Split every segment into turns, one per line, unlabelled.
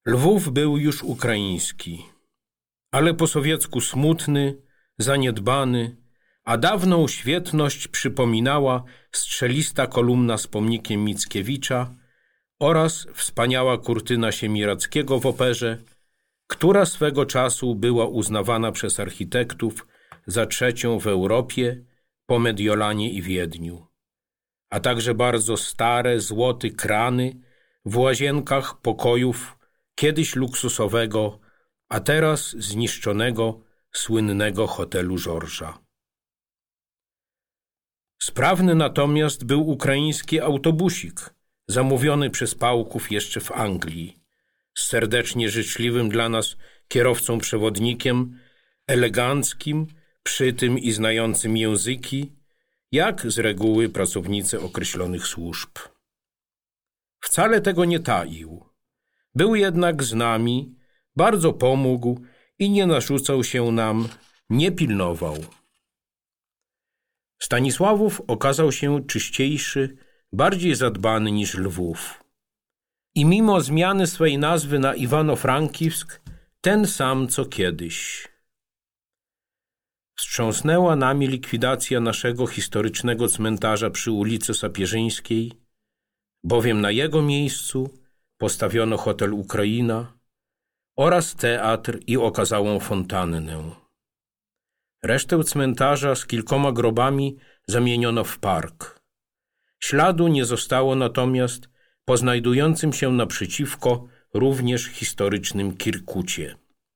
Lwów był już ukraiński, ale po sowiecku smutny, zaniedbany, a dawną świetność przypominała strzelista kolumna z pomnikiem Mickiewicza oraz wspaniała kurtyna Siemiradzkiego w operze, która swego czasu była uznawana przez architektów za trzecią w Europie po Mediolanie i Wiedniu, a także bardzo stare, złote krany w łazienkach pokojów kiedyś luksusowego, a teraz zniszczonego, słynnego hotelu Georgesa. Sprawny natomiast był ukraiński autobusik, zamówiony przez Pałków jeszcze w Anglii, z serdecznie życzliwym dla nas kierowcą-przewodnikiem, eleganckim, przytym i znającym języki, jak z reguły pracownicy określonych służb. Wcale tego nie taił. Był jednak z nami, bardzo pomógł i nie narzucał się nam, nie pilnował. Stanisławów okazał się czyściejszy, bardziej zadbany niż Lwów. I mimo zmiany swej nazwy na Iwano-Frankiwsk, ten sam co kiedyś. Wstrząsnęła nami likwidacja naszego historycznego cmentarza przy ulicy Sapieżyńskiej, bowiem na jego miejscu postawiono hotel Ukraina oraz teatr i okazałą fontannę. Resztę cmentarza z kilkoma grobami zamieniono w park. Śladu nie zostało natomiast po znajdującym się naprzeciwko również historycznym Kirkucie.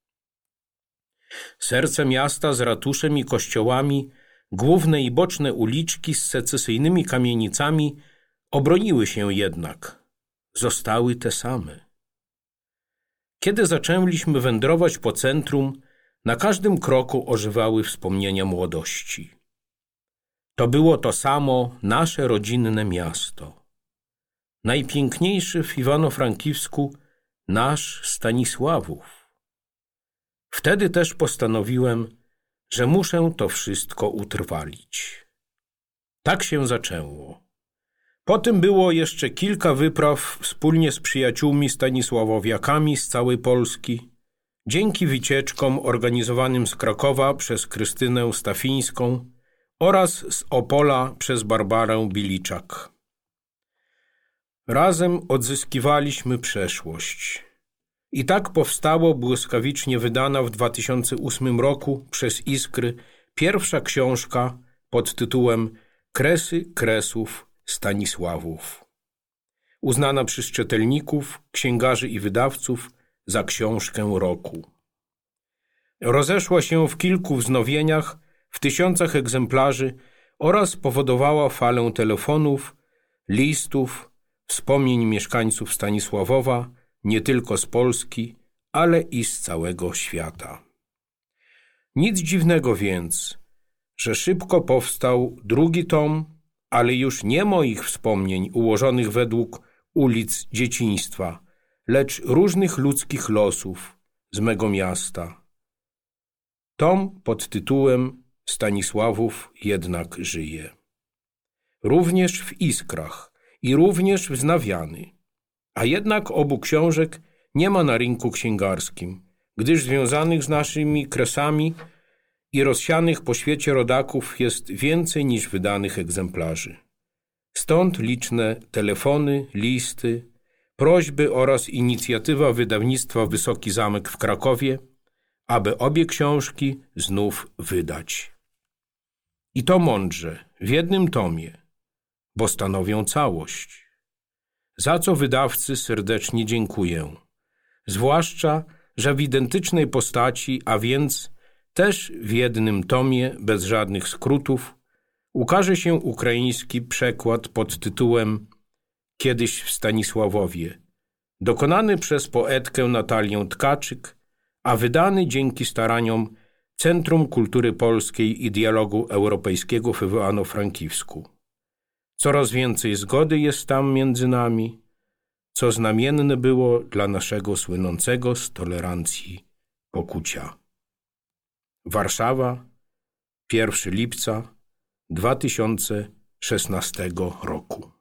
Serce miasta z ratuszem i kościołami, główne i boczne uliczki z secesyjnymi kamienicami obroniły się jednak. Zostały te same. Kiedy zaczęliśmy wędrować po centrum, na każdym kroku ożywały wspomnienia młodości. To było to samo nasze rodzinne miasto. Najpiękniejszy w Iwano-Frankiwsku nasz Stanisławów. Wtedy też postanowiłem, że muszę to wszystko utrwalić. Tak się zaczęło. Potem było jeszcze kilka wypraw wspólnie z przyjaciółmi stanisławowiakami z całej Polski, dzięki wycieczkom organizowanym z Krakowa przez Krystynę Stafińską oraz z Opola przez Barbarę Biliczak. Razem odzyskiwaliśmy przeszłość. I tak powstało błyskawicznie wydana w 2008 roku przez Iskry pierwsza książka pod tytułem Kresy Kresów Stanisławów, uznana przez czytelników, księgarzy i wydawców za książkę roku. Rozeszła się w kilku wznowieniach, w tysiącach egzemplarzy oraz powodowała falę telefonów, listów, wspomnień mieszkańców Stanisławowa, nie tylko z Polski, ale i z całego świata. Nic dziwnego więc, że szybko powstał drugi tom, ale już nie moich wspomnień ułożonych według ulic dzieciństwa, lecz różnych ludzkich losów z mego miasta. Tom pod tytułem Stanisławów jednak żyje. Również w Iskrach i również wznawiany. A jednak obu książek nie ma na rynku księgarskim, gdyż związanych z naszymi kresami i rozsianych po świecie rodaków jest więcej niż wydanych egzemplarzy. Stąd liczne telefony, listy, prośby oraz inicjatywa wydawnictwa Wysoki Zamek w Krakowie, aby obie książki znów wydać. I to mądrze, w jednym tomie, bo stanowią całość. Za co wydawcy serdecznie dziękuję. Zwłaszcza, że w identycznej postaci, a więc też w jednym tomie, bez żadnych skrótów, ukaże się ukraiński przekład pod tytułem Kiedyś w Stanisławowie, dokonany przez poetkę Natalię Tkaczyk, a wydany dzięki staraniom Centrum Kultury Polskiej i Dialogu Europejskiego w Iwano-Frankiwsku. Coraz więcej zgody jest tam między nami, co znamienne było dla naszego słynącego z tolerancji pokucia. Warszawa, 1 lipca 2016 roku.